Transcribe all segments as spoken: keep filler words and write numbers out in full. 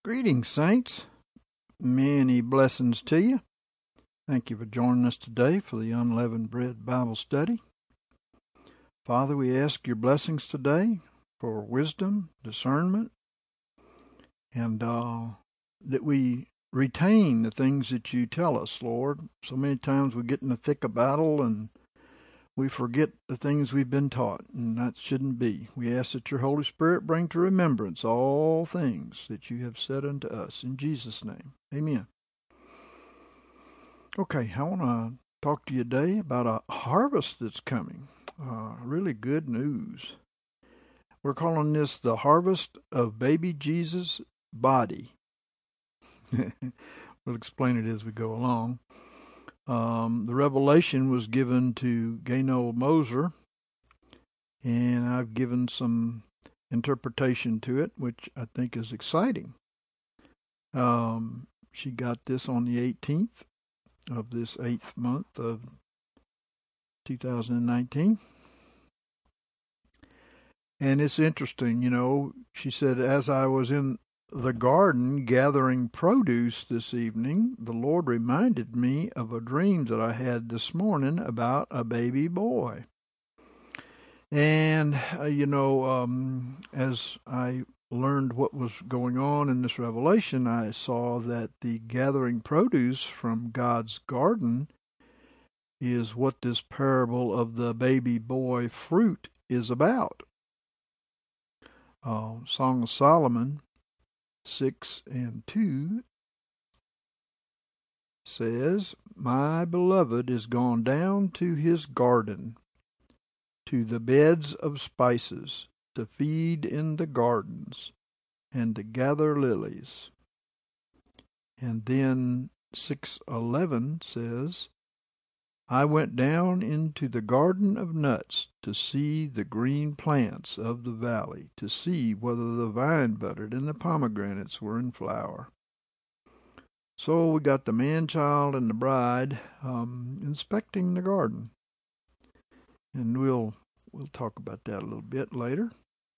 Greetings, saints. Many blessings to you. Thank you for joining us today for the Unleavened Bread Bible Study. Father, we ask your blessings today for wisdom, discernment, and uh, that we retain the things that you tell us, Lord. So many times we get in the thick of battle and we forget the things we've been taught, and that shouldn't be. We ask that your Holy Spirit bring to remembrance all things that you have said unto us. In Jesus' name, amen. Okay, I want to talk to you today about a harvest that's coming. Uh, really good news. We're calling this the harvest of baby Jesus' body. We'll explain it as we go along. Um, the revelation was given to Gaynell Moser, and I've given some interpretation to it, which I think is exciting. Um, she got this on the eighteenth of this eighth month of two thousand nineteen. And it's interesting, you know, she said, as I was in the garden gathering produce this evening, the Lord reminded me of a dream that I had this morning about a baby boy. And, uh, you know, um, as I learned what was going on in this revelation, I saw that the gathering produce from God's garden is what this parable of the baby boy fruit is about. Uh, Song of Solomon six and two says, My beloved is gone down to his garden, to the beds of spices, to feed in the gardens, and to gather lilies. And then six eleven says, I went down into the garden of nuts to see the green plants of the valley, to see whether the vine budded and the pomegranates were in flower. So we got the man-child and the bride um, inspecting the garden. And we'll we'll talk about that a little bit later.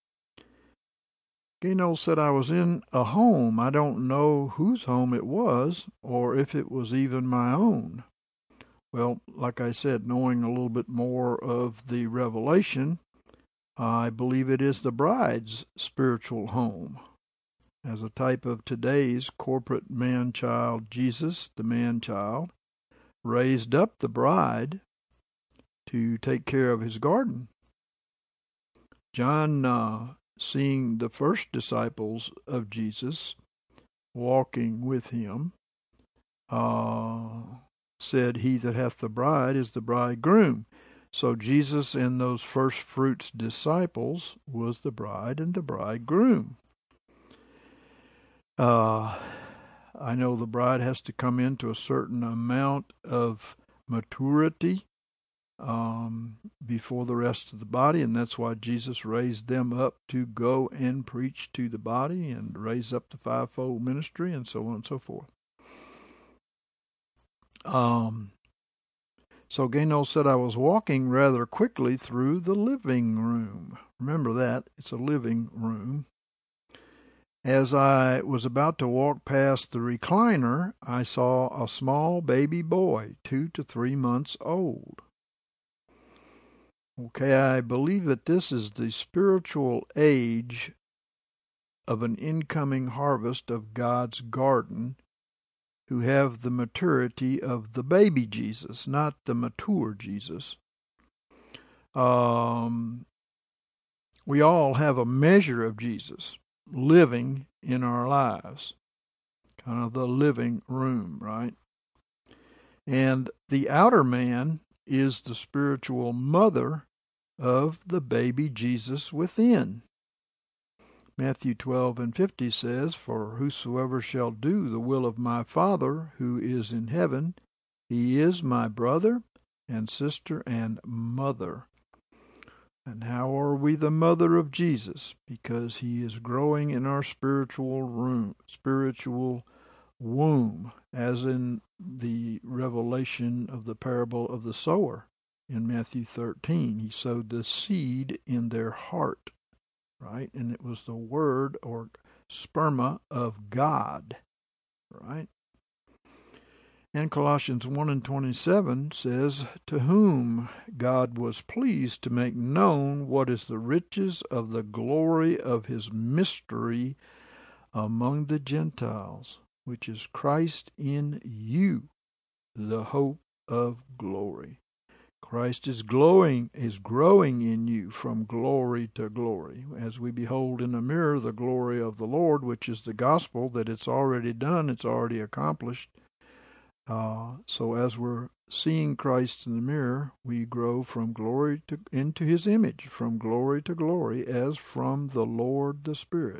Gaynell said I was in a home. I don't know whose home it was, or if it was even my own. Well, like I said, knowing a little bit more of the revelation, I believe it is the bride's spiritual home. As a type of today's corporate man-child, Jesus, the man-child, raised up the bride to take care of his garden. John, uh, seeing the first disciples of Jesus walking with him, uh, said, He that hath the bride is the bridegroom. So Jesus and those first fruits disciples was the bride and the bridegroom. Uh, I know the bride has to come into a certain amount of maturity um, before the rest of the body, and that's why Jesus raised them up to go and preach to the body and raise up the fivefold ministry and so on and so forth. Um, so Gaynell said I was walking rather quickly through the living room. Remember that, it's a living room. As I was about to walk past the recliner, I saw a small baby boy, two to three months old. Okay, I believe that this is the spiritual age of an incoming harvest of God's garden, who have the maturity of the baby Jesus, not the mature Jesus. Um, we all have a measure of Jesus living in our lives, kind of the living room, right? And the outer man is the spiritual mother of the baby Jesus within. Matthew twelve and fifty says, For whosoever shall do the will of my Father who is in heaven, he is my brother and sister and mother. And how are we the mother of Jesus? Because he is growing in our spiritual room, spiritual womb, as in the revelation of the parable of the sower in Matthew thirteen. He sowed the seed in their heart. Right? And it was the word or sperma of God, right? And Colossians one and twenty-seven says, to whom God was pleased to make known what is the riches of the glory of his mystery among the Gentiles, which is Christ in you, the hope of glory. Christ is glowing, is growing in you from glory to glory, as we behold in a mirror the glory of the Lord, which is the gospel, that it's already done, it's already accomplished. Uh, so as we're seeing Christ in the mirror, we grow from glory to into his image, from glory to glory, as from the Lord the Spirit.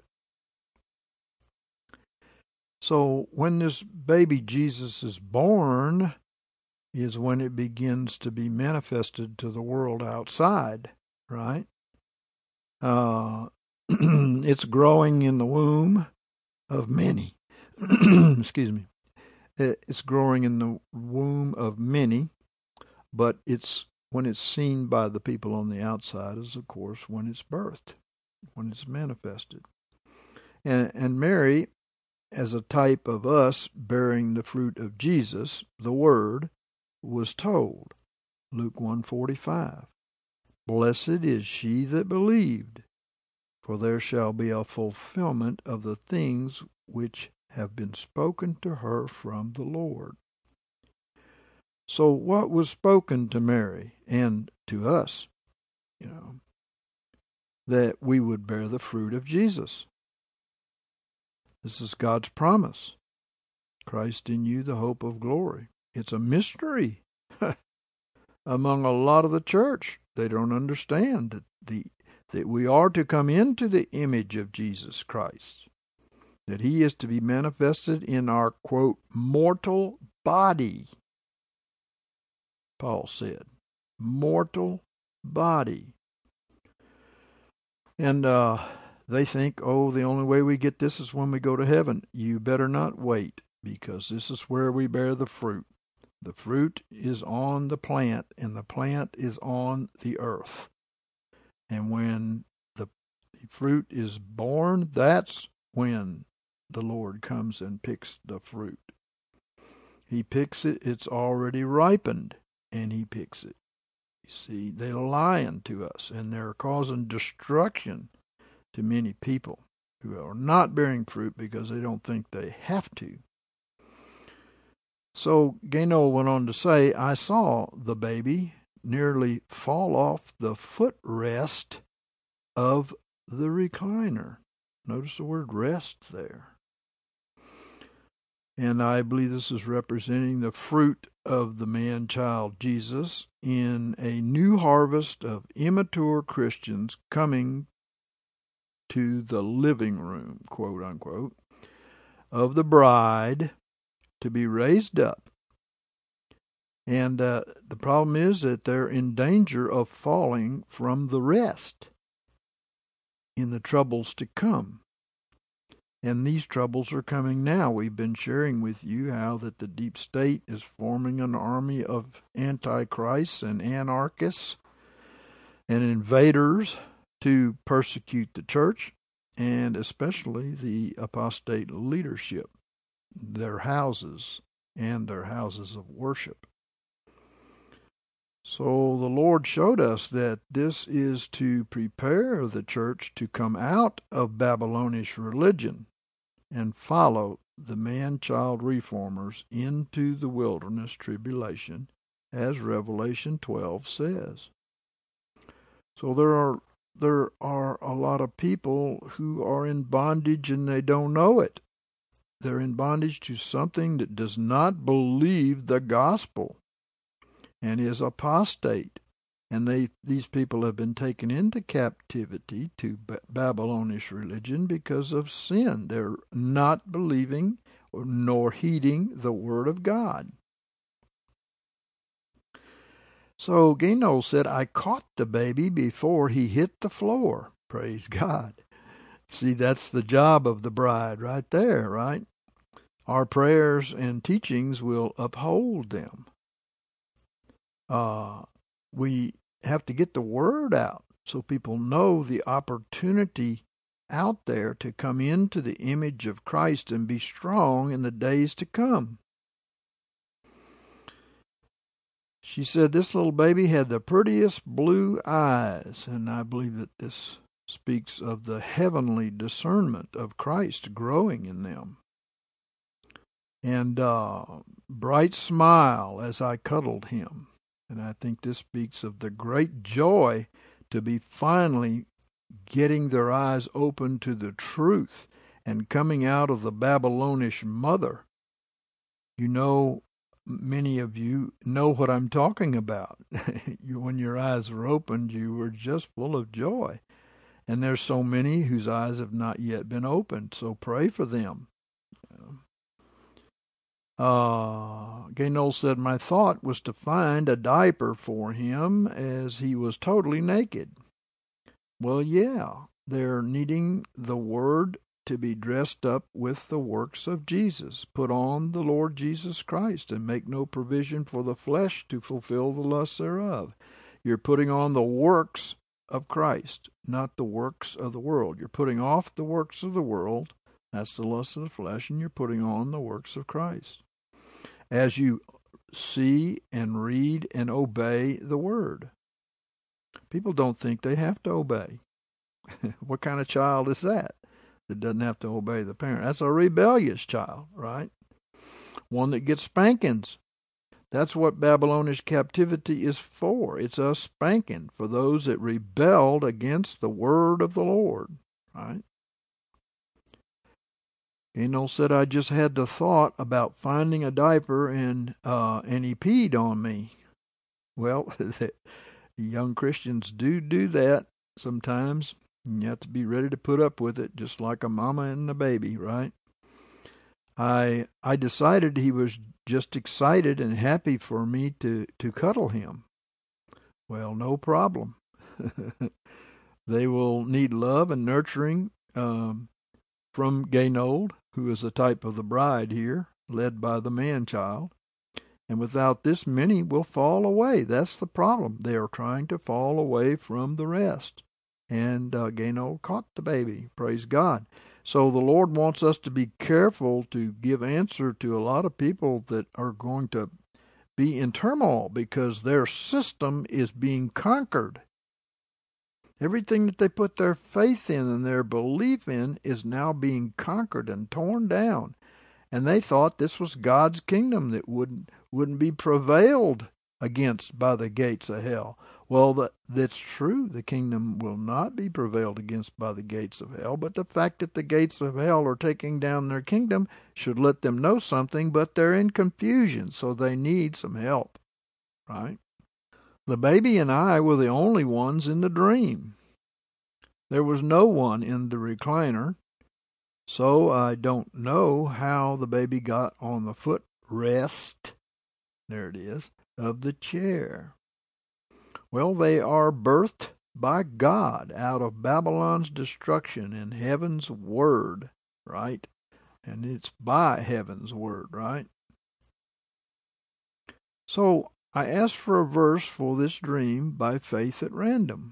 So when this baby Jesus is born, is when it begins to be manifested to the world outside, right? Uh, it's growing in the womb of many. Excuse me. It's growing in the womb of many, but it's when it's seen by the people on the outside is, of course, when it's birthed, when it's manifested. And, and Mary, as a type of us bearing the fruit of Jesus, the Word, was told, Luke one forty-five, blessed is she that believed, for there shall be a fulfillment of the things which have been spoken to her from the Lord. So what was spoken to Mary and to us, you know, that we would bear the fruit of Jesus. This is God's promise. Christ in you, the hope of glory. It's a mystery among a lot of the church. They don't understand that the that we are to come into the image of Jesus Christ, that he is to be manifested in our, quote, mortal body. Paul said, mortal body. And uh, they think, oh, the only way we get this is when we go to heaven. You better not wait, because this is where we bear the fruit. The fruit is on the plant, and the plant is on the earth. And when the fruit is born, that's when the Lord comes and picks the fruit. He picks it, it's already ripened, and he picks it. You see, they're lying to us, and they're causing destruction to many people who are not bearing fruit because they don't think they have to. So Gaynor went on to say, I saw the baby nearly fall off the footrest of the recliner. Notice the word rest there. And I believe this is representing the fruit of the man-child Jesus in a new harvest of immature Christians coming to the living room, quote unquote, of the bride to be raised up. And uh, the problem is that they're in danger of falling from the rest in the troubles to come. And these troubles are coming now. We've been sharing with you how that the deep state is forming an army of antichrists and anarchists and invaders to persecute the church, and especially the apostate leadership, their houses and their houses of worship. So the Lord showed us that this is to prepare the church to come out of Babylonish religion and follow the man-child reformers into the wilderness tribulation, as Revelation twelve says. So there are there are a lot of people who are in bondage and they don't know it. They're in bondage to something that does not believe the gospel and is apostate. And they these people have been taken into captivity to B- Babylonish religion because of sin. They're not believing nor heeding the word of God. So Gaynor said, I caught the baby before he hit the floor. Praise God. See, that's the job of the bride right there, right? Our prayers and teachings will uphold them. Uh, we have to get the word out so people know the opportunity out there to come into the image of Christ and be strong in the days to come. She said this little baby had the prettiest blue eyes, and I believe that this speaks of the heavenly discernment of Christ growing in them. And uh, bright smile as I cuddled him. And I think this speaks of the great joy to be finally getting their eyes open to the truth and coming out of the Babylonish mother. You know, many of you know what I'm talking about. you, when your eyes were opened, you were just full of joy. And there's so many whose eyes have not yet been opened, so pray for them. Uh, Gaynell said, my thought was to find a diaper for him as he was totally naked. Well, yeah, they're needing the Word to be dressed up with the works of Jesus. Put on the Lord Jesus Christ and make no provision for the flesh to fulfill the lusts thereof. You're putting on the works of Christ, not the works of the world. You're putting off the works of the world, that's the lust of the flesh, and you're putting on the works of Christ. As you see and read and obey the Word. People don't think they have to obey. What kind of child is that that doesn't have to obey the parent? That's a rebellious child, right? One that gets spankings. That's what Babylonish captivity is for. It's a spanking for those that rebelled against the word of the Lord, right? Gaynell said, I just had the thought about finding a diaper and uh, and he peed on me. Well, the young Christians do do that sometimes. And you have to be ready to put up with it, just like a mama and a baby, right? I I decided he was just excited and happy for me to, to cuddle him. Well, no problem. They will need love and nurturing um, from Gaynell, who is a type of the bride here, led by the man-child. And without this, many will fall away. That's the problem. They are trying to fall away from the rest. And uh, Gaynell caught the baby. Praise God. So the Lord wants us to be careful to give answer to a lot of people that are going to be in turmoil because their system is being conquered. Everything that they put their faith in and their belief in is now being conquered and torn down. And they thought this was God's kingdom that wouldn't, wouldn't be prevailed against by the gates of hell. Well, that, that's true. The kingdom will not be prevailed against by the gates of hell, but the fact that the gates of hell are taking down their kingdom should let them know something, but they're in confusion, so they need some help, right? The baby and I were the only ones in the dream. There was no one in the recliner, so I don't know how the baby got on the footrest, there it is, of the chair. Well, they are birthed by God out of Babylon's destruction in heaven's word, right? And it's by heaven's word, right? So I asked for a verse for this dream by faith at random.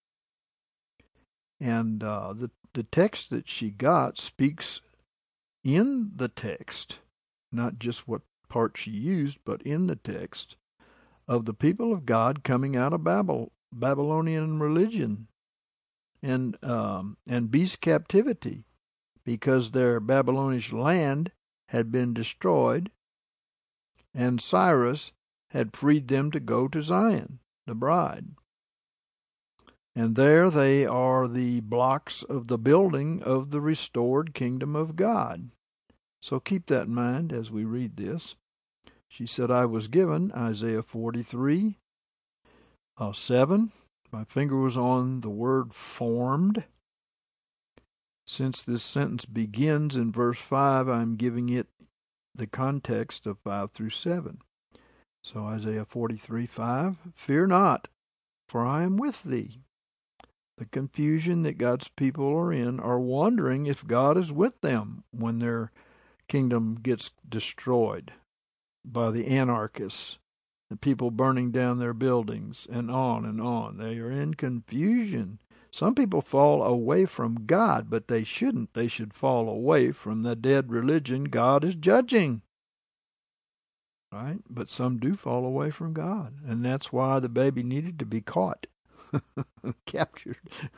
And uh, the, the text that she got speaks in the text, not just what part she used, but in the text, of the people of God coming out of Babel, Babylonian religion and um, and beast captivity, because their Babylonish land had been destroyed, and Cyrus had freed them to go to Zion, the bride. And there they are the blocks of the building of the restored kingdom of God. So keep that in mind as we read this. She said, I was given Isaiah forty-three, uh, seven. My finger was on the word formed. Since this sentence begins in verse five, I'm giving it the context of five through seven. So Isaiah forty-three, five, fear not, for I am with thee. The confusion that God's people are in are wondering if God is with them when their kingdom gets destroyed by the anarchists, the people burning down their buildings, and on and on. They are in confusion. Some people fall away from God, but they shouldn't. They should fall away from the dead religion God is judging. Right? But some do fall away from God, and that's why the baby needed to be caught, captured.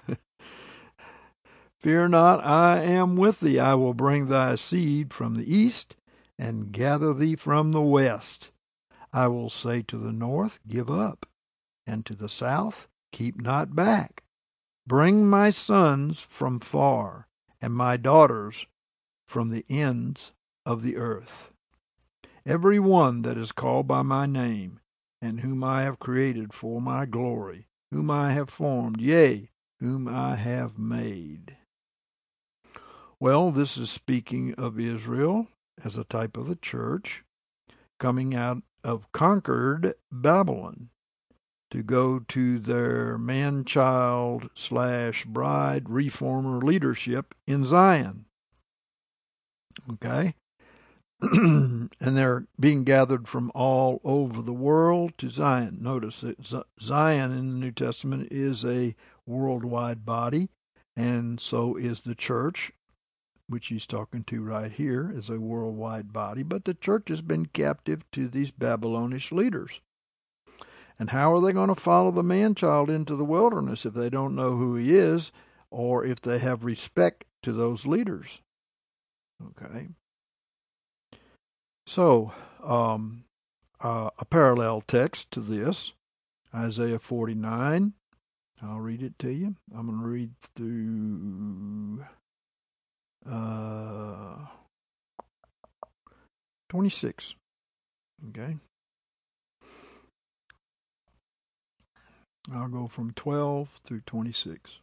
Fear not, I am with thee. I will bring thy seed from the east and gather thee from the west. I will say to the north, give up, and to the south, keep not back. Bring my sons from far, and my daughters from the ends of the earth. Every one that is called by my name, and whom I have created for my glory, whom I have formed, yea, whom I have made. Well, this is speaking of Israel as a type of the church coming out of conquered Babylon to go to their man-child slash bride reformer leadership in Zion. Okay? And they're being gathered from all over the world to Zion. Notice that Zion in the New Testament is a worldwide body, and so is the church, which he's talking to right here, is a worldwide body. But the church has been captive to these Babylonish leaders. And how are they going to follow the man-child into the wilderness if they don't know who he is, or if they have respect to those leaders? Okay. So, um, uh, a parallel text to this, Isaiah forty-nine. I'll read it to you. I'm going to read through uh, twenty-six. Okay. I'll go from twelve through twenty-six.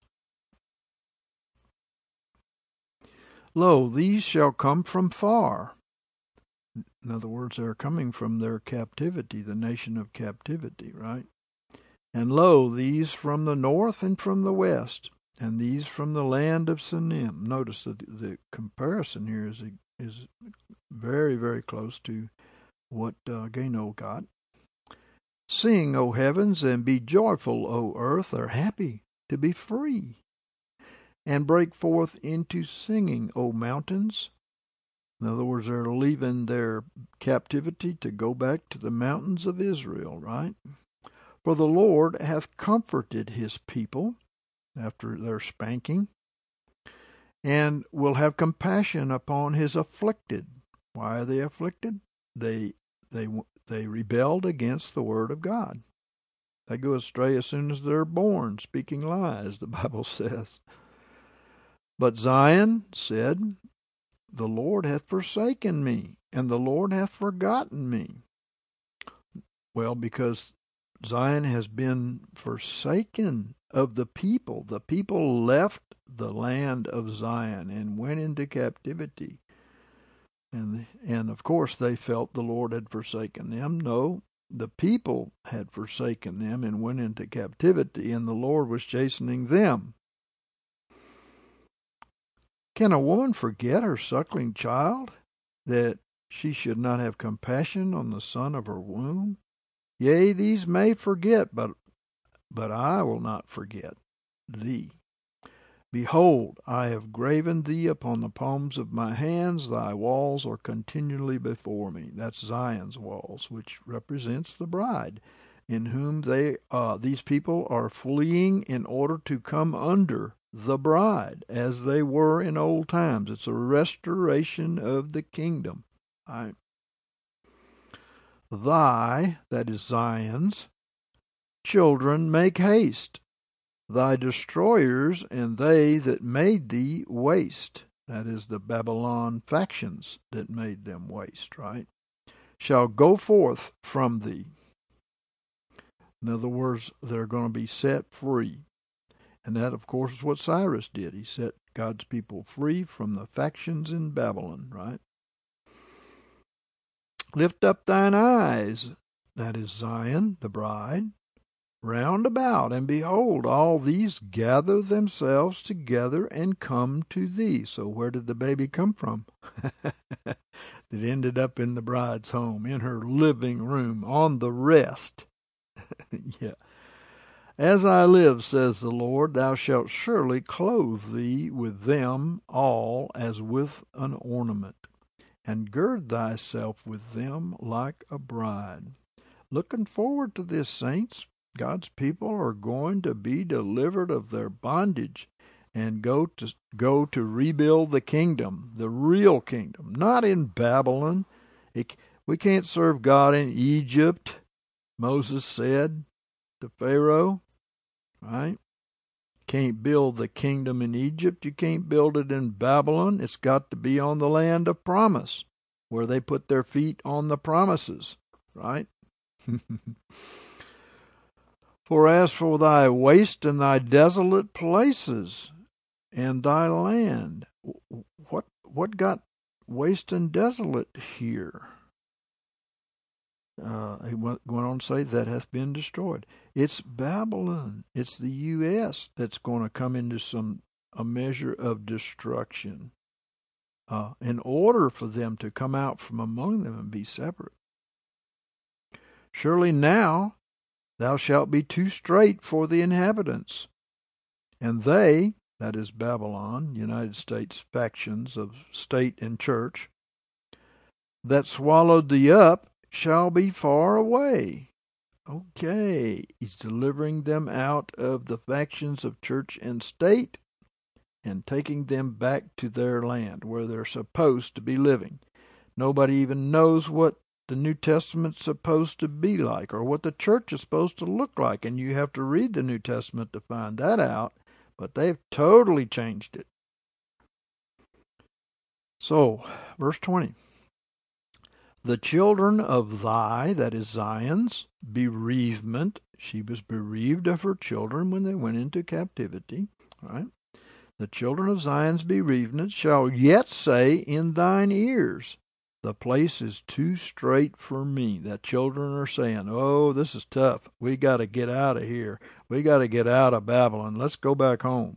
Lo, these shall come from far. In other words, they're coming from their captivity, the nation of captivity, right? And lo, these from the north and from the west, and these from the land of Sinim. Notice that the comparison here is is very, very close to what uh, Gano got. Sing, O heavens, and be joyful, O earth, are happy to be free, and break forth into singing, O mountains. In other words, they're leaving their captivity to go back to the mountains of Israel, right? For the Lord hath comforted his people after their spanking, and will have compassion upon his afflicted. Why are they afflicted? They they they rebelled against the word of God. They go astray as soon as they're born, speaking lies, the Bible says. But Zion said, the Lord hath forsaken me, and the Lord hath forgotten me. Well, because Zion has been forsaken of the people. The people left the land of Zion and went into captivity. And, and of course, they felt the Lord had forsaken them. No, the people had forsaken them and went into captivity, and the Lord was chastening them. Can a woman forget her suckling child, that she should not have compassion on the son of her womb? Yea, these may forget, but but I will not forget thee. Behold, I have graven thee upon the palms of my hands. Thy walls are continually before me. That's Zion's walls, which represents the bride, in whom they uh, these people are fleeing in order to come under the bride, as they were in old times. It's a restoration of the kingdom. I, Thy, that is Zion's, children make haste. Thy destroyers and they that made thee waste. That is the Babylon factions that made them waste, right? Shall go forth from thee. In other words, they're going to be set free. And that, of course, is what Cyrus did. He set God's people free from the factions in Babylon, right? Lift up thine eyes, that is Zion, the bride, round about, and behold, all these gather themselves together and come to thee. So where did the baby come from? It ended up in the bride's home, in her living room, on the rest. Yeah. As I live, says the Lord, thou shalt surely clothe thee with them all as with an ornament, and gird thyself with them like a bride. Looking forward to this, saints. God's people are going to be delivered of their bondage and go to go to rebuild the kingdom, the real kingdom, not in Babylon. It, we can't serve God in Egypt, Moses said to Pharaoh, right? Can't build the kingdom in Egypt. You can't build it in Babylon. It's got to be on the land of promise, where they put their feet on the promises, right? For as for thy waste and thy desolate places and thy land, what what got waste and desolate here? Uh, he went on to say that hath been destroyed. It's Babylon. It's the U S that's going to come into some a measure of destruction, uh, in order for them to come out from among them and be separate. Surely now thou shalt be too strait for the inhabitants, and they, that is Babylon, United States factions of state and church, that swallowed thee up shall be far away. Okay, he's delivering them out of the factions of church and state and taking them back to their land where they're supposed to be living. Nobody even knows what the New Testament's supposed to be like or what the church is supposed to look like, and you have to read the New Testament to find that out, but they've totally changed it. So, verse twenty. The children of thy, that is Zion's, bereavement, she was bereaved of her children when they went into captivity, right? The children of Zion's bereavement shall yet say in thine ears, the place is too strait for me. That children are saying, oh, this is tough. We got to get out of here. We got to get out of Babylon. Let's go back home.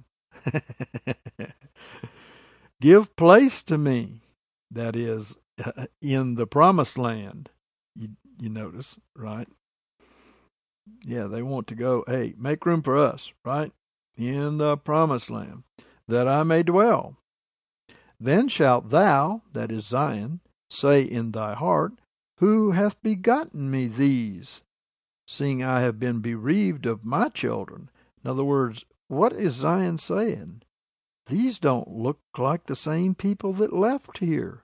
Give place to me. That is, in the promised land, you, you notice, right? Yeah, they want to go, hey, make room for us, right? In the promised land, that I may dwell. Then shalt thou, that is Zion, say in thy heart, who hath begotten me these, seeing I have been bereaved of my children? In other words, what is Zion saying? These don't look like the same people that left here.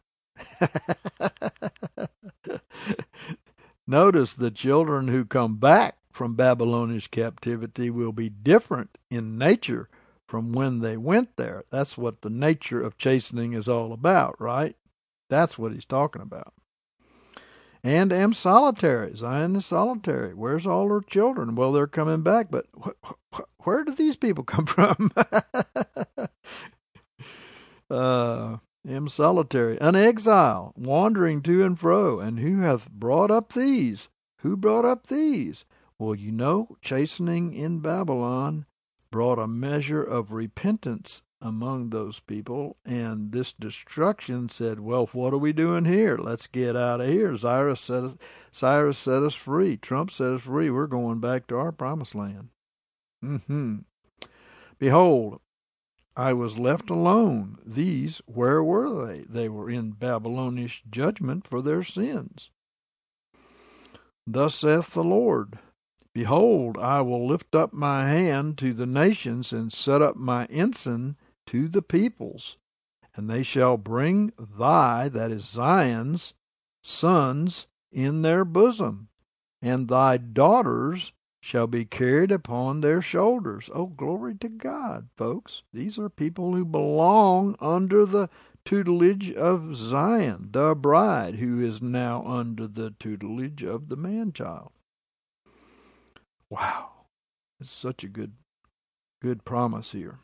Notice the children who come back from Babylonish captivity will be different in nature from when they went there. That's what the nature of chastening is all about, right? That's what he's talking about. And am solitary. Zion is solitary. Where's all her children? Well, they're coming back, but wh- wh- where do these people come from? uh... am solitary, an exile, wandering to and fro. And who hath brought up these? Who brought up these? Well, you know, chastening in Babylon brought a measure of repentance among those people, and this destruction said, well, what are we doing here? Let's get out of here. Cyrus set us, Cyrus set us free. Trump set us free. We're going back to our promised land. Mm-hmm. Behold, I was left alone. These, where were they? They were in Babylonish judgment for their sins. Thus saith the Lord, behold, I will lift up my hand to the nations, and set up my ensign to the peoples. And they shall bring thy, that is Zion's, sons in their bosom, and thy daughters shall be carried upon their shoulders. Oh, glory to God, folks. These are people who belong under the tutelage of Zion, the bride, who is now under the tutelage of the man-child. Wow. It's such a good, good promise here.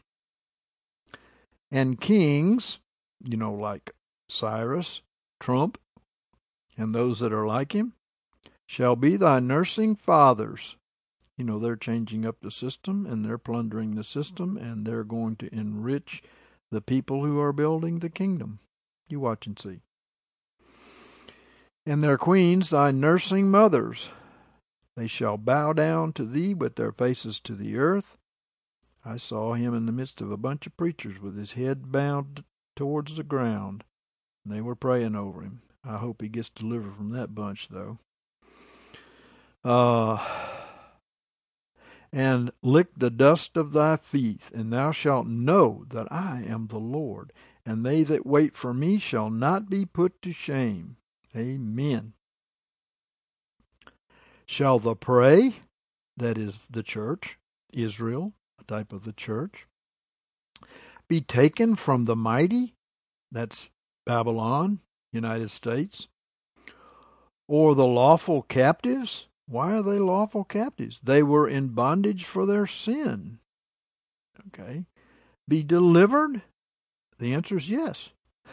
And kings, you know, like Cyrus, Trump, and those that are like him, shall be thy nursing fathers. You know, they're changing up the system, and they're plundering the system, and they're going to enrich the people who are building the kingdom. You watch and see. And their queens, thy nursing mothers. They shall bow down to thee with their faces to the earth. I saw him in the midst of a bunch of preachers with his head bowed towards the ground, and they were praying over him. I hope he gets delivered from that bunch, though. Uh, and lick the dust of thy feet, and thou shalt know that I am the Lord, and they that wait for me shall not be put to shame. Amen. Shall the prey, that is the church, Israel, a type of the church, be taken from the mighty, that's Babylon, United States, or the lawful captives? Why are they lawful captives? They were in bondage for their sin. Okay. Be delivered? The answer is yes.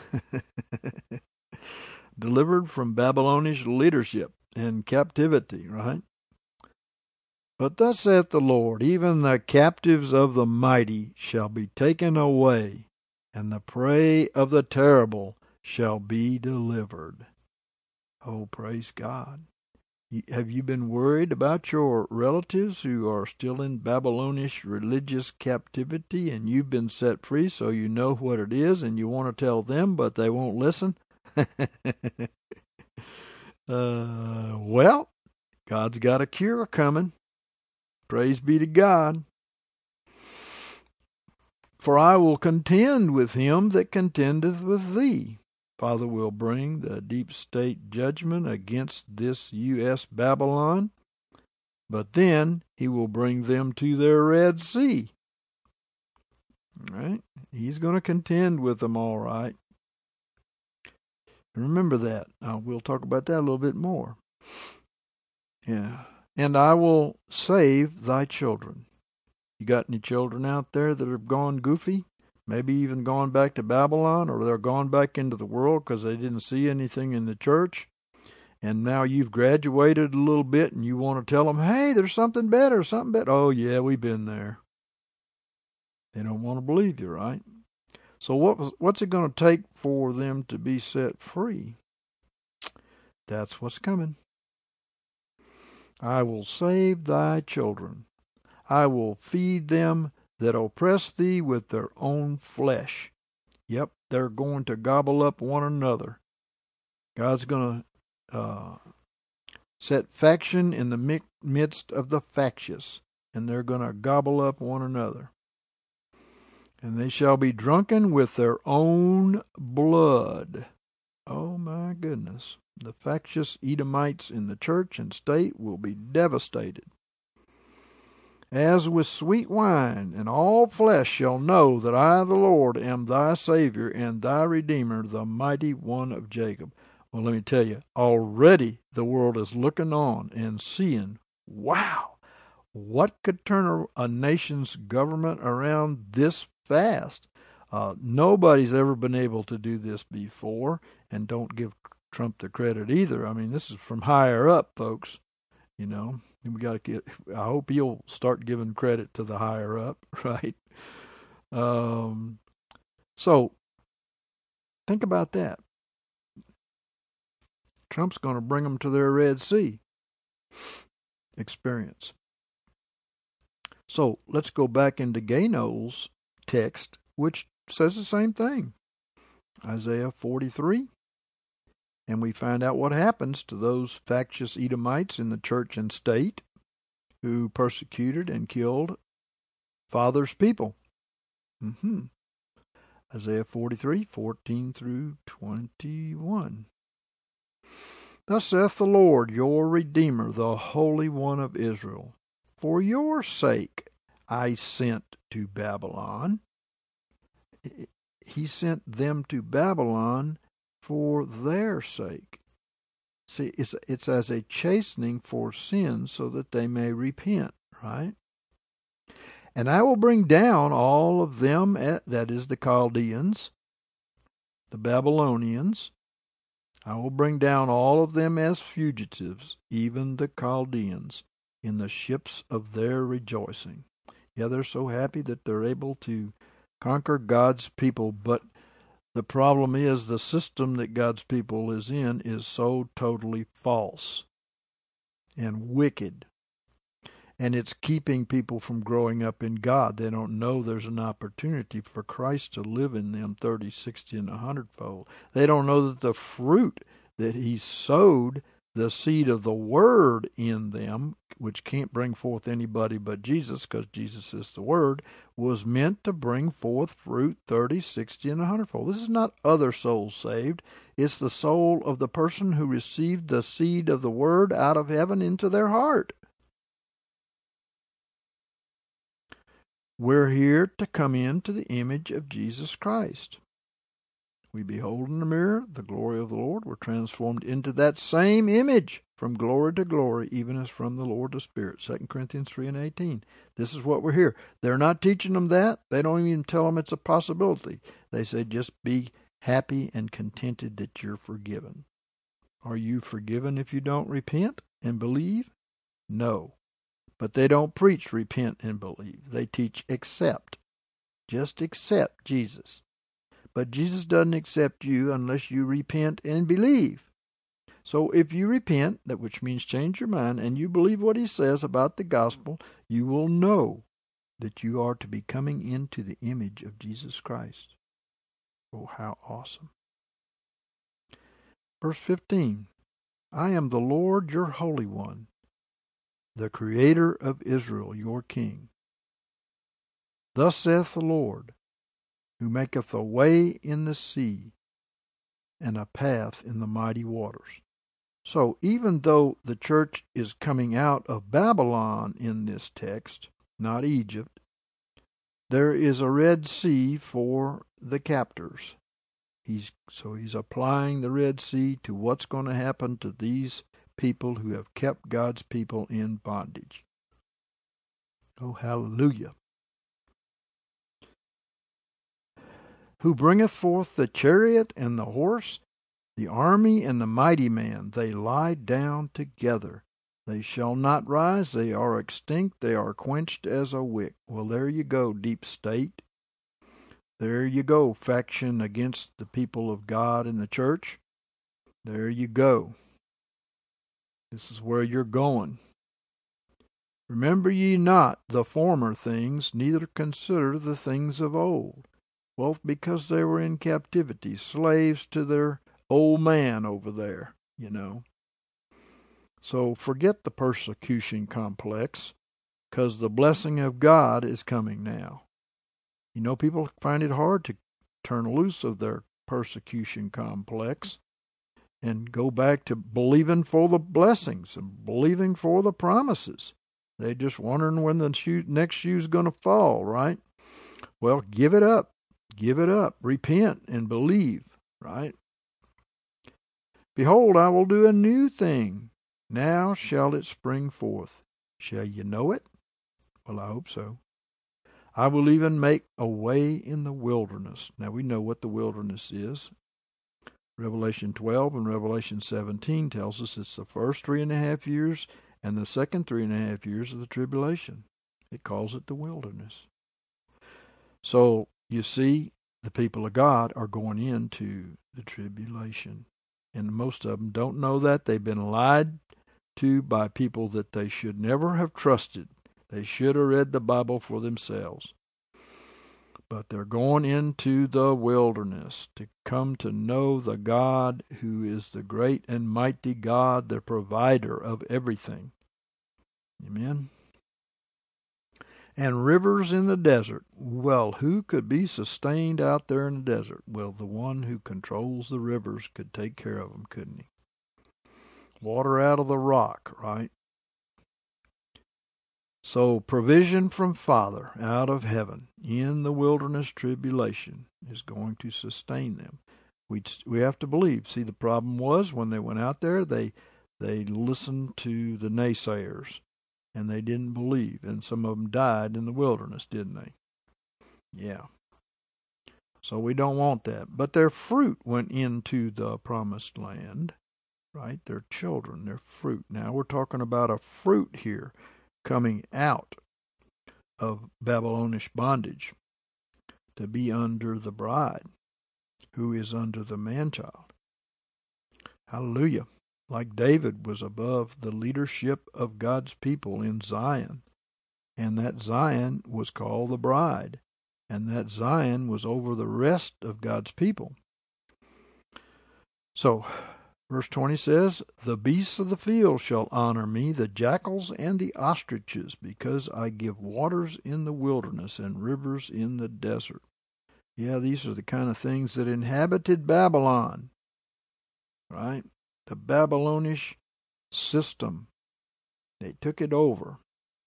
Delivered from Babylonish leadership and captivity, right? But thus saith the Lord, even the captives of the mighty shall be taken away, and the prey of the terrible shall be delivered. Oh, praise God. Have you been worried about your relatives who are still in Babylonish religious captivity, and you've been set free so you know what it is and you want to tell them, but they won't listen? uh, well, God's got a cure coming. Praise be to God. For I will contend with him that contendeth with thee. Father will bring the deep state judgment against this U S Babylon, but then he will bring them to their Red Sea. All right? He's going to contend with them, all right. Remember that. Uh, we'll talk about that a little bit more. Yeah. And I will save thy children. You got any children out there that have gone goofy? Maybe even gone back to Babylon, or they're gone back into the world because they didn't see anything in the church. And now you've graduated a little bit and you want to tell them, hey, there's something better, something better. Oh, yeah, we've been there. They don't want to believe you, right? So what was, what's it going to take for them to be set free? That's what's coming. I will save thy children. I will feed them that oppress thee with their own flesh. Yep, they're going to gobble up one another. God's going to uh, set faction in the midst of the factious, and they're going to gobble up one another. And they shall be drunken with their own blood. Oh my goodness. The factious Edomites in the church and state will be devastated. As with sweet wine, and all flesh shall know that I, the Lord, am thy Savior and thy Redeemer, the mighty one of Jacob. Well, let me tell you, already the world is looking on and seeing, wow, what could turn a, a nation's government around this fast? Uh, nobody's ever been able to do this before, and don't give Trump the credit either. I mean, this is from higher up, folks, you know. We got to get. I hope he'll start giving credit to the higher up, right? Um, so think about that. Trump's going to bring them to their Red Sea experience. So let's go back into Gano's text, which says the same thing. Isaiah forty-three. And we find out what happens to those factious Edomites in the church and state who persecuted and killed Father's people. Mm-hmm. Isaiah forty-three, fourteen through twenty-one. Thus saith the Lord, your Redeemer, the Holy One of Israel. For your sake I sent to Babylon. He sent them to Babylon for their sake. See, it's, it's as a chastening for sin so that they may repent, right? And I will bring down all of them, at, that is the Chaldeans, the Babylonians. I will bring down all of them as fugitives, even the Chaldeans, in the ships of their rejoicing. Yeah, they're so happy that they're able to conquer God's people, but the problem is the system that God's people is in is so totally false and wicked And it's keeping people from growing up in God. They don't know there's an opportunity for Christ to live in them thirty, sixty, and a hundredfold. They don't know that the fruit that He sowed, the seed of the Word in them, which can't bring forth anybody but Jesus, because Jesus is the Word, was meant to bring forth fruit thirty, sixty, and a hundredfold. This is not other souls saved. It's the soul of the person who received the seed of the Word out of heaven into their heart. We're here to come into the image of Jesus Christ. We behold in the mirror the glory of the Lord. We're transformed into that same image from glory to glory, even as from the Lord the Spirit. Second Corinthians three and eighteen. This is what we're here. They're not teaching them that. They don't even tell them it's a possibility. They say just be happy and contented that you're forgiven. Are you forgiven if you don't repent and believe? No. But they don't preach repent and believe. They teach accept. Just accept Jesus. But Jesus doesn't accept you unless you repent and believe. So if you repent, that which means change your mind, and you believe what He says about the gospel, you will know that you are to be coming into the image of Jesus Christ. Oh, how awesome. Verse fifteen, I am the Lord your Holy One, the Creator of Israel, your King. Thus saith the Lord, who maketh a way in the sea, and a path in the mighty waters. So even though the church is coming out of Babylon in this text, not Egypt, there is a Red Sea for the captors. He's, so he's applying the Red Sea to what's going to happen to these people who have kept God's people in bondage. Oh, hallelujah. Who bringeth forth the chariot and the horse, the army and the mighty man, they lie down together. They shall not rise, they are extinct, they are quenched as a wick. Well, there you go, deep state. There you go, faction against the people of God in the church. There you go. This is where you're going. Remember ye not the former things, neither consider the things of old. Well, because they were in captivity, slaves to their old man over there, you know. So forget the persecution complex, because the blessing of God is coming now. You know, people find it hard to turn loose of their persecution complex and go back to believing for the blessings and believing for the promises. They're just wondering when the shoe, next shoe's going to fall, right? Well, give it up. Give it up. Repent and believe, right? Behold, I will do a new thing. Now shall it spring forth. Shall you know it? Well, I hope so. I will even make a way in the wilderness. Now we know what the wilderness is. Revelation twelve and Revelation seventeen tells us it's the first three and a half years and the second three and a half years of the tribulation. It calls it the wilderness. So, you see, the people of God are going into the tribulation. And most of them don't know that. They've been lied to by people that they should never have trusted. They should have read the Bible for themselves. But they're going into the wilderness to come to know the God who is the great and mighty God, the provider of everything. Amen. And rivers in the desert. Well, who could be sustained out there in the desert? Well, the one who controls the rivers could take care of them, couldn't he? Water out of the rock, right? So provision from Father out of heaven in the wilderness tribulation is going to sustain them. We we have to believe. See, the problem was when they went out there, they they listened to the naysayers, and they didn't believe. And some of them died in the wilderness, didn't they? Yeah. So we don't want that. But their fruit went into the promised land, right? Their children, their fruit. Now we're talking about a fruit here coming out of Babylonish bondage to be under the bride, who is under the man-child. Hallelujah. Like David was above the leadership of God's people in Zion. and that Zion was called the bride, and that Zion was over the rest of God's people. So, verse twenty says, "The beasts of the field shall honor me, the jackals and the ostriches, because I give waters in the wilderness and rivers in the desert." Yeah, these are the kind of things that inhabited Babylon, right? The Babylonish system. They took it over.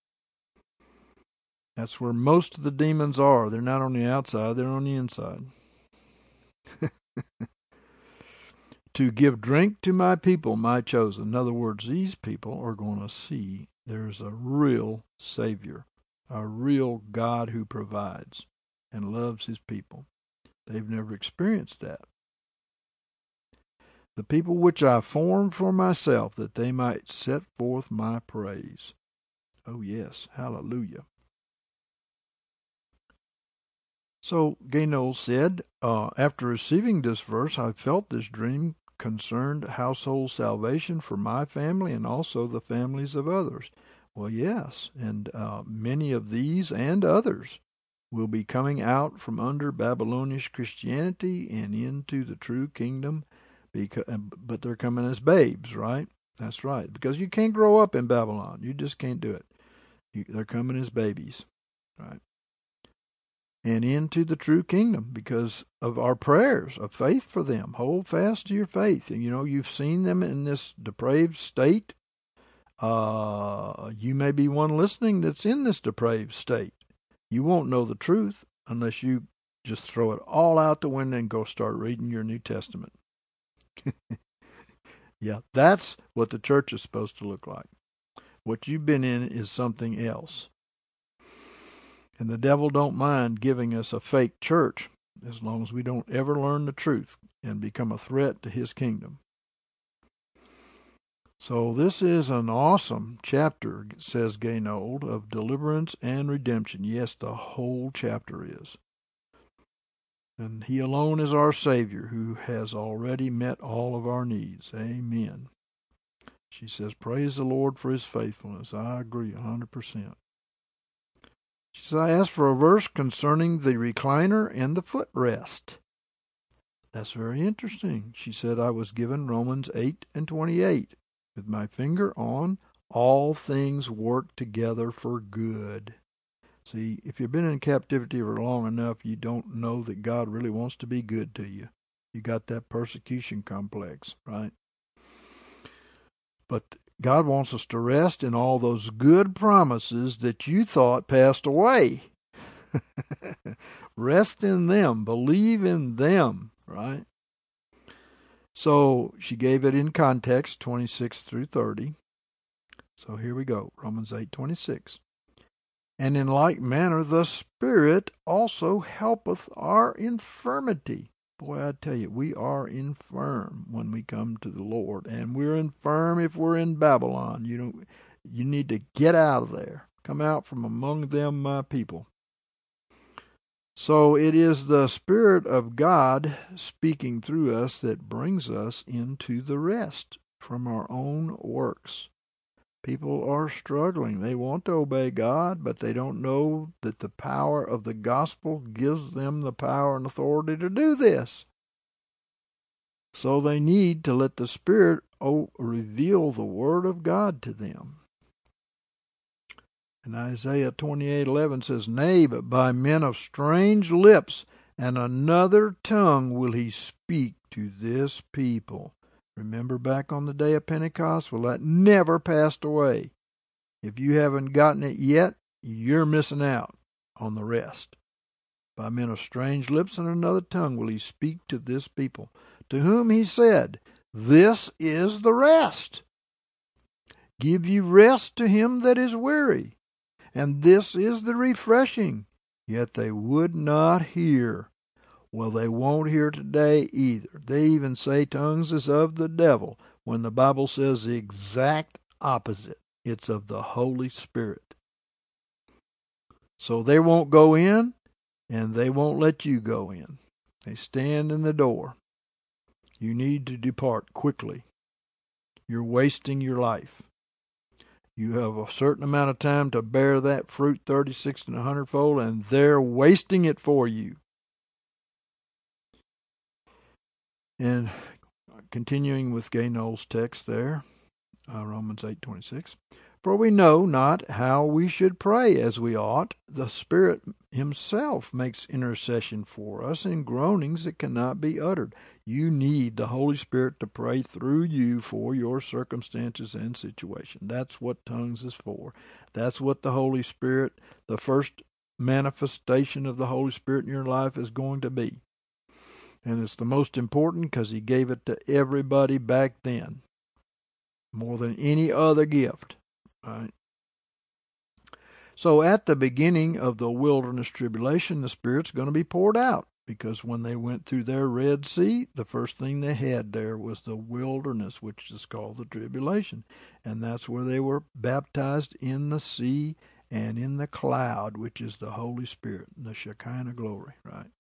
That's where most of the demons are. They're not on the outside, they're on the inside. "To give drink to my people, my chosen." In other words, these people are going to see there's a real Savior, a real God who provides and loves his people. They've never experienced that. "The people which I formed for myself, that they might set forth my praise." Oh yes, hallelujah. So Gano said, uh, after receiving this verse, I felt this dream concerned household salvation for my family and also the families of others. Well, yes, and uh, many of these and others will be coming out from under Babylonish Christianity and into the true kingdom, because, but they're coming as babes, right? That's right, because you can't grow up in Babylon. You just can't do it. You, they're coming as babies, right? And into the true kingdom because of our prayers of faith for them. Hold fast to your faith. And you know, you've seen them in this depraved state. Uh, you may be one listening that's in this depraved state. You won't know the truth unless you just throw it all out the window and go start reading your New Testament. Yeah, that's what the church is supposed to look like. What you've been in is something else. And the devil don't mind giving us a fake church as long as we don't ever learn the truth and become a threat to his kingdom. So this is an awesome chapter, says Gaynold, of deliverance and redemption. Yes, the whole chapter is. And he alone is our Savior, who has already met all of our needs. Amen. She says, praise the Lord for his faithfulness. I agree one hundred percent. She says, I asked for a verse concerning the recliner and the footrest. That's very interesting. She said, I was given Romans eight and twenty-eight. With my finger on, all things work together for good. See, if you've been in captivity for long enough, you don't know that God really wants to be good to you. You got that persecution complex, right? But God wants us to rest in all those good promises that you thought passed away. Rest in them. Believe in them, right? So she gave it in context, twenty-six through thirty. So here we go, Romans eight twenty-six. And in like manner the Spirit also helpeth our infirmity. Boy, I tell you, we are infirm when we come to the Lord, and we're infirm if we're in Babylon. You know, you need to get out of there. Come out from among them, my people. So it is the Spirit of God speaking through us that brings us into the rest from our own works. People are struggling. They want to obey God, but they don't know that the power of the gospel gives them the power and authority to do this. So they need to let the Spirit reveal the Word of God to them. And Isaiah twenty-eight eleven says, Nay, but by men of strange lips and another tongue will he speak to this people. Remember back on the day of Pentecost? Well, that never passed away. If you haven't gotten it yet, you're missing out on the rest. By men of strange lips and another tongue will he speak to this people, to whom he said, This is the rest. Give ye rest to him that is weary, and this is the refreshing. Yet they would not hear. Well, they won't hear today either. They even say tongues is of the devil, when the Bible says the exact opposite. It's of the Holy Spirit. So they won't go in, and they won't let you go in. They stand in the door. You need to depart quickly. You're wasting your life. You have a certain amount of time to bear that fruit thirty, sixty, and a hundredfold, and they're wasting it for you. And continuing with Gay Knowles' text there, uh, Romans eight twenty-six. For we know not how we should pray as we ought. The Spirit himself makes intercession for us in groanings that cannot be uttered. You need the Holy Spirit to pray through you for your circumstances and situation. That's what tongues is for. That's what the Holy Spirit, the first manifestation of the Holy Spirit in your life is going to be. And it's the most important because he gave it to everybody back then, more than any other gift. Right. So at the beginning of the wilderness tribulation, the Spirit's going to be poured out, because when they went through their Red Sea, the first thing they had there was the wilderness, which is called the tribulation. And that's where they were baptized in the sea and in the cloud, which is the Holy Spirit, the Shekinah glory, right?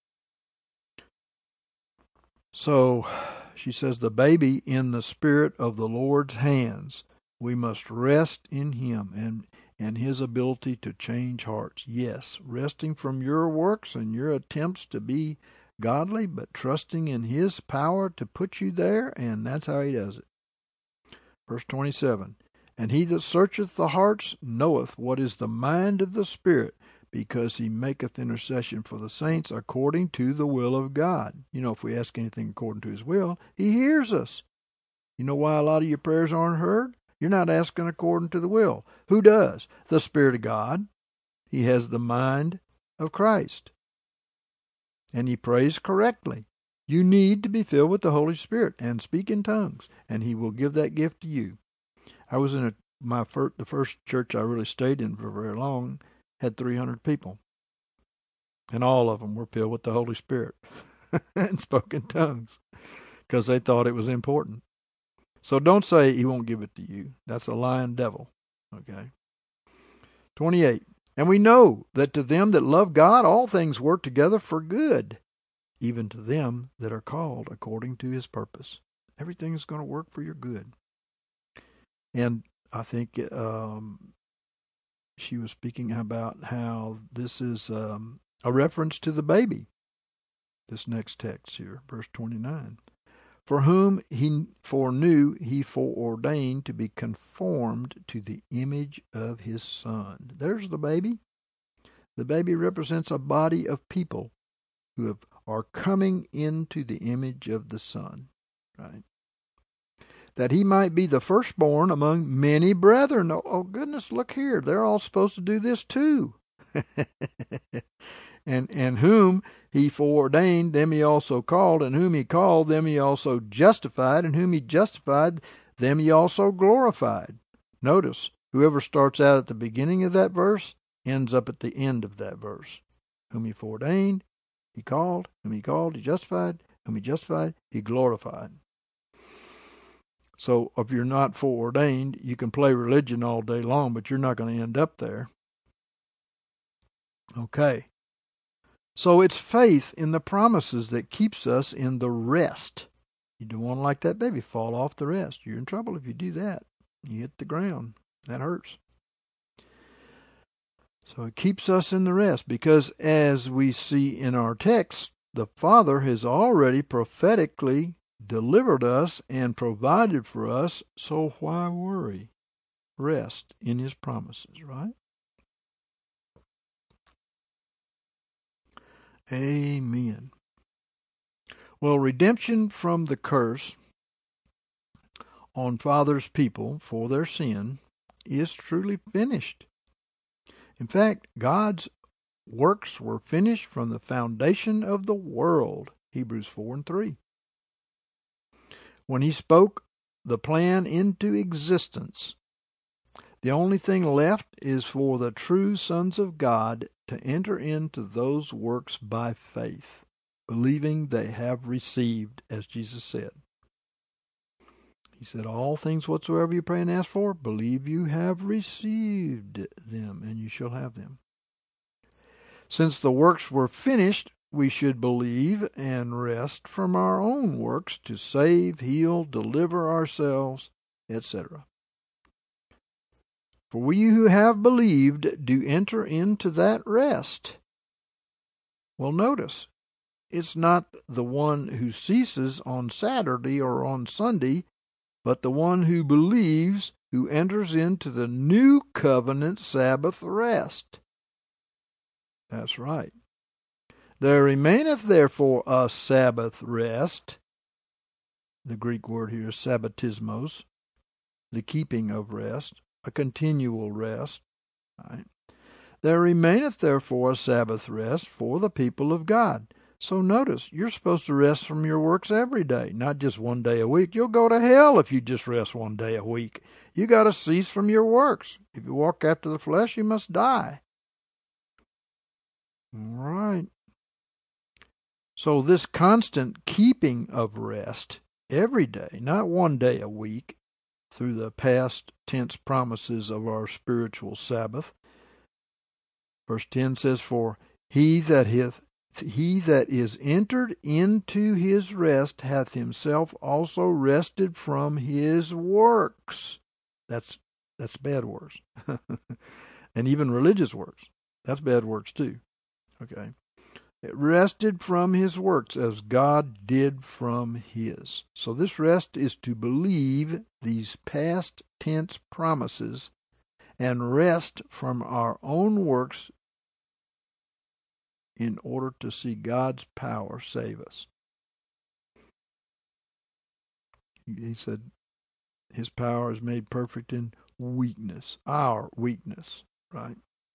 So she says, the baby in the Spirit of the Lord's hands. We must rest in him and, and his ability to change hearts. Yes, resting from your works and your attempts to be godly, but trusting in his power to put you there, and that's how he does it. Verse twenty-seven, and he that searcheth the hearts knoweth what is the mind of the Spirit, because he maketh intercession for the saints according to the will of God. You know, if we ask anything according to his will, he hears us. You know why a lot of your prayers aren't heard? You're not asking according to the will. Who does? The Spirit of God. He has the mind of Christ. And he prays correctly. You need to be filled with the Holy Spirit and speak in tongues, and he will give that gift to you. I was in a, my first, the first church I really stayed in for very long, had three hundred people. And all of them were filled with the Holy Spirit and spoke in tongues because they thought it was important. So don't say he won't give it to you. That's a lying devil. Okay. twenty-eight. And we know that to them that love God, all things work together for good, even to them that are called according to his purpose. Everything's going to work for your good. And I think um, she was speaking about how this is um, a reference to the baby. This next text here, verse twenty-nine. For whom he foreknew, he foreordained to be conformed to the image of his Son. There's the baby. The baby represents a body of people who have, are coming into the image of the Son, right? That he might be the firstborn among many brethren. Oh, oh goodness, look here. They're all supposed to do this too. and and whom he foreordained, them he also called, and whom he called, them he also justified, and whom he justified, them he also glorified. Notice, whoever starts out at the beginning of that verse ends up at the end of that verse. Whom he foreordained, he called, whom he called, he justified, whom he justified, he glorified. So if you're not foreordained, you can play religion all day long, but you're not going to end up there. Okay. So it's faith in the promises that keeps us in the rest. You don't want to, like that baby, fall off the rest. You're in trouble if you do that. You hit the ground. That hurts. So it keeps us in the rest because, as we see in our text, the Father has already prophetically delivered us and provided for us, so why worry? Rest in his promises, right? Amen. Well, redemption from the curse on Father's people for their sin is truly finished. In fact, God's works were finished from the foundation of the world, Hebrews four and three. When he spoke the plan into existence, the only thing left is for the true sons of God to enter into those works by faith, believing they have received, as Jesus said. He said, all things whatsoever you pray and ask for, believe you have received them, and you shall have them. Since the works were finished, we should believe and rest from our own works to save, heal, deliver ourselves, et cetera. For we who have believed do enter into that rest. Well, notice, it's not the one who ceases on Saturday or on Sunday, but the one who believes who enters into the new covenant Sabbath rest. That's right. There remaineth therefore a Sabbath rest. The Greek word here is sabbatismos, the keeping of rest, a continual rest. Right? There remaineth therefore a Sabbath rest for the people of God. So notice, you're supposed to rest from your works every day, not just one day a week. You'll go to hell if you just rest one day a week. You got to cease from your works. If you walk after the flesh, you must die. All right. So this constant keeping of rest every day, not one day a week, through the past tense promises of our spiritual Sabbath. Verse ten says, For he that hath He that is entered into his rest hath himself also rested from his works. That's that's bad works. And even religious works. That's bad works too. Okay. It rested from his works as God did from his. So this rest is to believe these past tense promises and rest from our own works in order to see God's power save us. He said his power is made perfect in weakness, our weakness, right?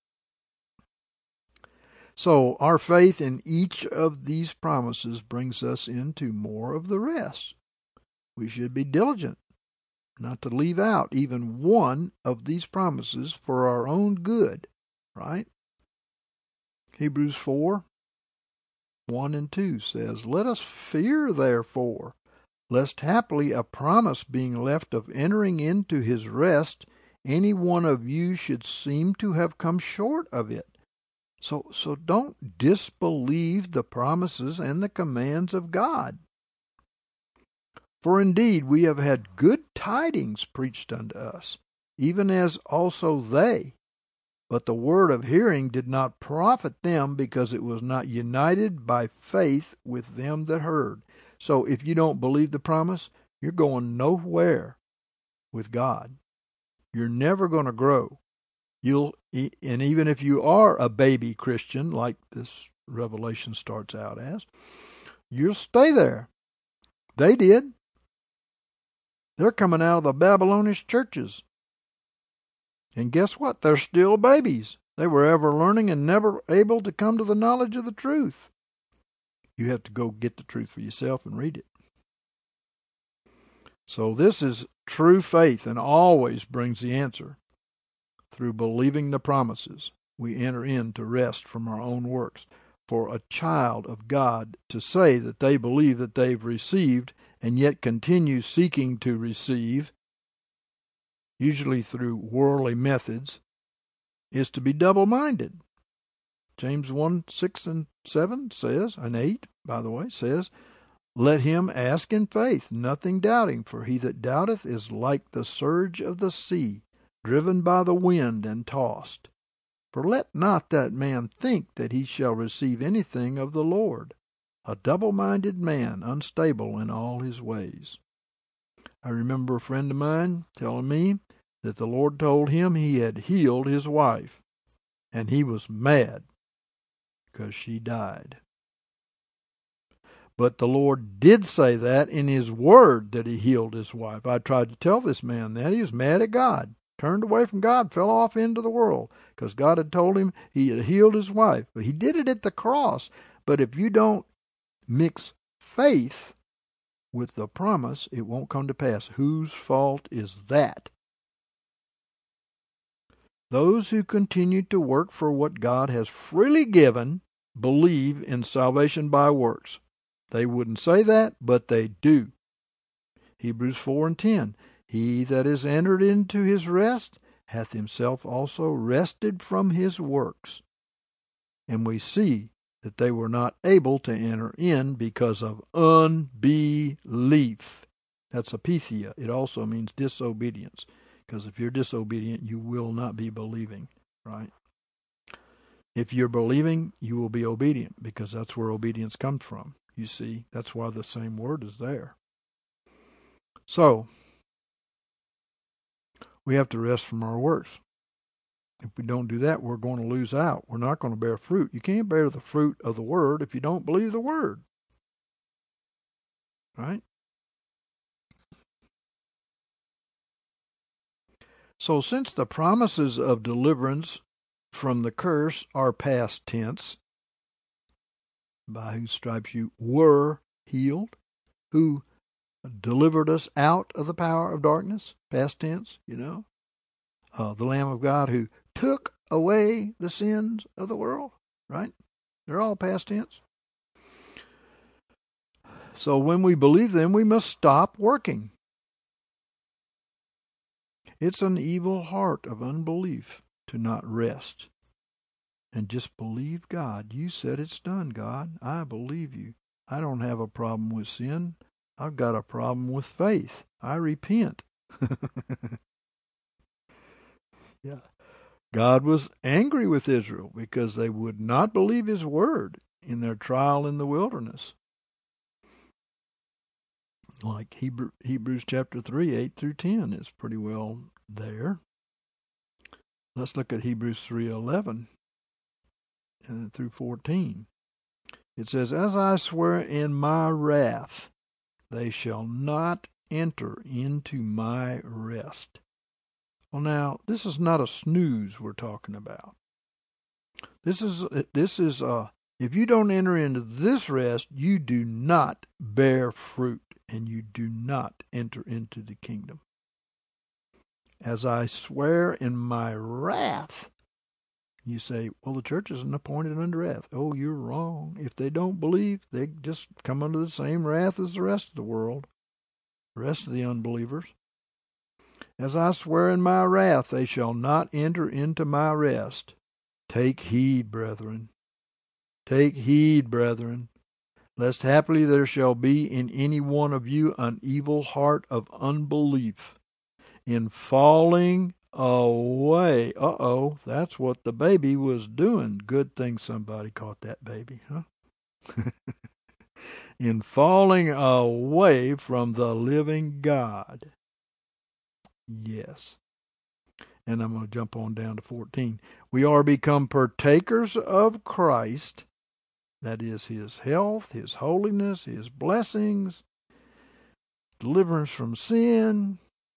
So our faith in each of these promises brings us into more of the rest. We should be diligent not to leave out even one of these promises for our own good, right? Hebrews four, one and two says, Let us fear therefore, lest haply a promise being left of entering into his rest, any one of you should seem to have come short of it. So, so don't disbelieve the promises and the commands of God. For indeed we have had good tidings preached unto us, even as also they. But the word of hearing did not profit them, because it was not united by faith with them that heard. So if you don't believe the promise, you're going nowhere with God. You're never going to grow. You'll, and even if you are a baby Christian, like this Revelation starts out as, you'll stay there. They did. They're coming out of the Babylonish churches. And guess what? They're still babies. They were ever learning and never able to come to the knowledge of the truth. You have to go get the truth for yourself and read it. So this is true faith, and always brings the answer. Through believing the promises, we enter into rest from our own works. For a child of God to say that they believe that they've received and yet continue seeking to receive, usually through worldly methods, is to be double-minded. James one, six and seven says, and eight, by the way, says, Let him ask in faith, nothing doubting, for he that doubteth is like the surge of the sea, driven by the wind and tossed. For let not that man think that he shall receive anything of the Lord, a double-minded man, unstable in all his ways. I remember a friend of mine telling me that the Lord told him he had healed his wife, and he was mad because she died. But the Lord did say that in his word that he healed his wife. I tried to tell this man that. He was mad at God, turned away from God, fell off into the world because God had told him he had healed his wife. But he did it at the cross. But if you don't mix faith with the promise, it won't come to pass. Whose fault is that? Those who continue to work for what God has freely given believe in salvation by works. They wouldn't say that, but they do. Hebrews four and ten. He that is entered into his rest hath himself also rested from his works. And we see that they were not able to enter in because of unbelief. That's apatheia. It also means disobedience. Because if you're disobedient, you will not be believing, right? If you're believing, you will be obedient, because that's where obedience comes from. You see, that's why the same word is there. So, we have to rest from our works. If we don't do that, we're going to lose out. We're not going to bear fruit. You can't bear the fruit of the word if you don't believe the word. Right? So since the promises of deliverance from the curse are past tense, by whose stripes you were healed, who delivered us out of the power of darkness, past tense, you know, uh, the Lamb of God who took away the sins of the world, right? They're all past tense. So when we believe them, we must stop working. It's an evil heart of unbelief to not rest and just believe God. You said it's done, God. I believe you. I don't have a problem with sin. I've got a problem with faith. I repent. Yeah. God was angry with Israel because they would not believe his word in their trial in the wilderness. Like Hebrew, Hebrews chapter three, eight through ten is pretty well there. Let's look at Hebrews three, eleven and through fourteen. It says, "As I swear in my wrath, they shall not enter into my rest." Well, now, this is not a snooze we're talking about. This is, this is uh, if you don't enter into this rest, you do not bear fruit, and you do not enter into the kingdom. As I swear in my wrath. You say, well, the church isn't appointed under wrath. Oh, you're wrong. If they don't believe, they just come under the same wrath as the rest of the world, the rest of the unbelievers. As I swear in my wrath, they shall not enter into my rest. Take heed, brethren. Take heed, brethren, lest haply there shall be in any one of you an evil heart of unbelief, in falling away. Uh-oh, that's what the baby was doing. Good thing somebody caught that baby, huh? In falling away from the living God. Yes. And I'm going to jump on down to fourteen. We are become partakers of Christ, that is his health, his holiness, his blessings, deliverance from sin.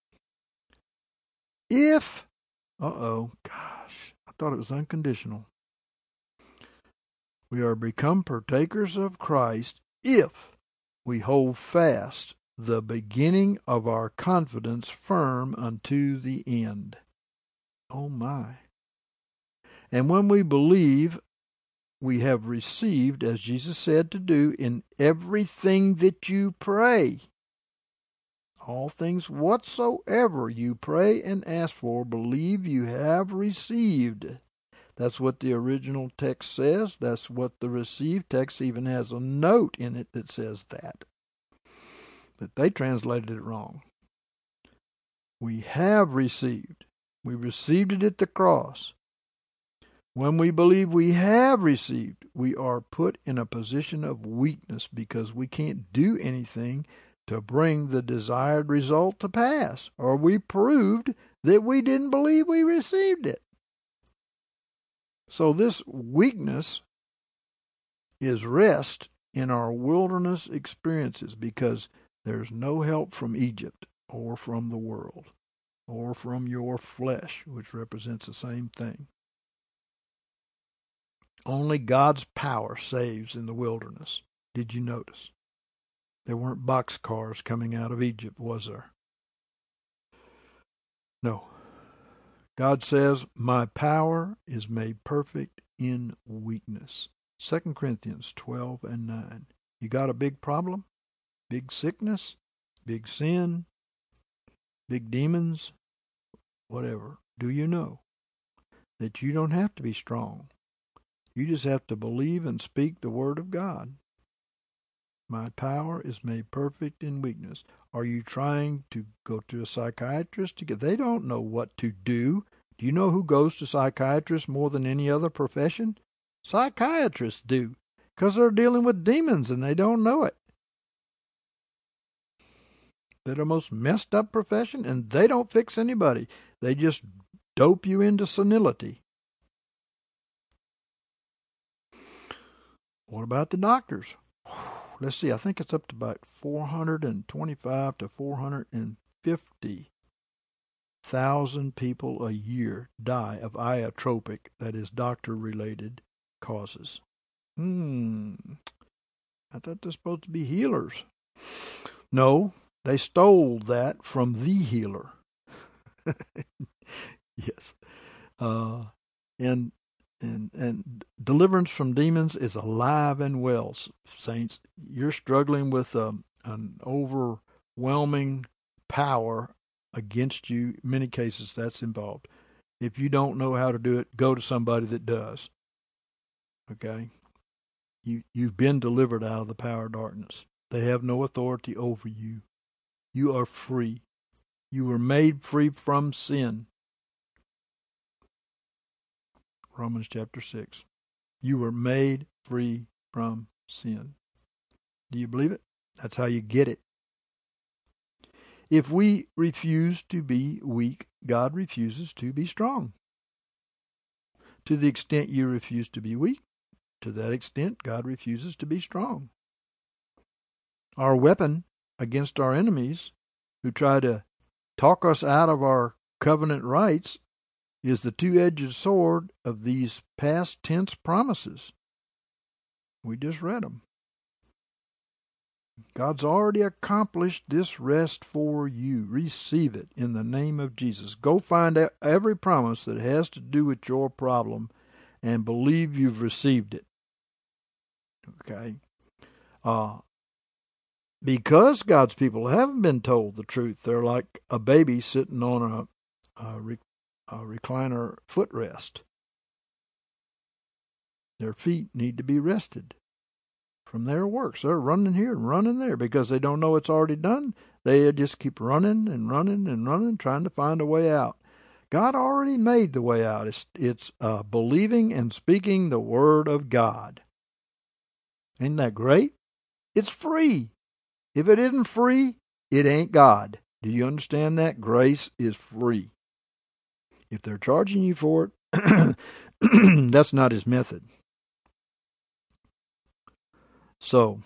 If, uh-oh, gosh, I thought it was unconditional. We are become partakers of Christ if we hold fast the beginning of our confidence firm unto the end. Oh my. And when we believe, we have received, as Jesus said to do, in everything that you pray. All things whatsoever you pray and ask for, believe you have received. That's what the original text says. That's what the received text even has a note in it that says that. But they translated it wrong. We have received. We received it at the cross. When we believe we have received, we are put in a position of weakness because we can't do anything to bring the desired result to pass, or we proved that we didn't believe we received it. So this weakness is rest in our wilderness experiences, because there's no help from Egypt or from the world or from your flesh, which represents the same thing. Only God's power saves in the wilderness. Did you notice? There weren't boxcars coming out of Egypt, was there? No. God says, my power is made perfect in weakness. Second Corinthians twelve and nine. You got a big problem? Big sickness? Big sin? Big demons? Whatever. Do you know that you don't have to be strong? You just have to believe and speak the word of God. My power is made perfect in weakness. Are you trying to go to a psychiatrist to get? They don't know what to do. Do you know who goes to psychiatrists more than any other profession? Psychiatrists do, because they're dealing with demons and they don't know it. They're the most messed up profession, and they don't fix anybody. They just dope you into senility. What about the doctors? Let's see, I think it's up to about four hundred twenty-five to four hundred fifty thousand people a year die of iotropic, that is doctor-related causes. Hmm, I thought they're supposed to be healers. No, they stole that from the healer. Yes. Uh, and And and deliverance from demons is alive and well, saints. You're struggling with um, an overwhelming power against you. In many cases, that's involved. If you don't know how to do it, go to somebody that does. Okay? You, you've been delivered out of the power of darkness. They have no authority over you. You are free. You were made free from sin. Romans chapter six. You were made free from sin. Do you believe it? That's how you get it. If we refuse to be weak, God refuses to be strong. To the extent you refuse to be weak, to that extent God refuses to be strong. Our weapon against our enemies who try to talk us out of our covenant rights is the two-edged sword of these past tense promises. We just read them. God's already accomplished this rest for you. Receive it in the name of Jesus. Go find out every promise that has to do with your problem and believe you've received it. Okay? Uh, because God's people haven't been told the truth, they're like a baby sitting on a, a a recliner footrest. Their feet need to be rested from their works. They're running here and running there because they don't know it's already done. They just keep running and running and running, trying to find a way out. God already made the way out. It's, it's uh, believing and speaking the Word of God. Isn't that great? It's free. If it isn't free, it ain't God. Do you understand that? Grace is free. If they're charging you for it, that's not his method. So,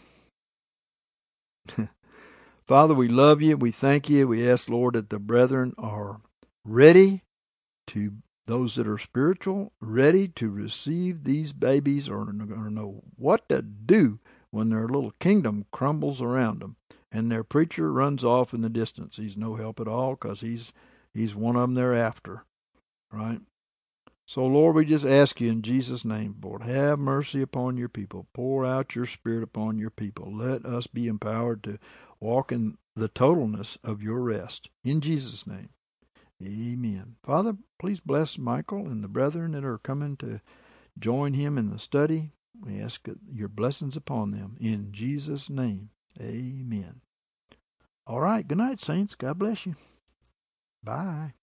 Father, we love you. We thank you. We ask, Lord, that the brethren are ready to, those that are spiritual, ready to receive these babies or, or know what to do when their little kingdom crumbles around them and their preacher runs off in the distance. He's no help at all because he's, he's one of them they're after. Right? So, Lord, we just ask you in Jesus' name, Lord, have mercy upon your people. Pour out your Spirit upon your people. Let us be empowered to walk in the totalness of your rest. In Jesus' name, amen. Father, please bless Michael and the brethren that are coming to join him in the study. We ask your blessings upon them. In Jesus' name, amen. All right, good night, saints. God bless you. Bye.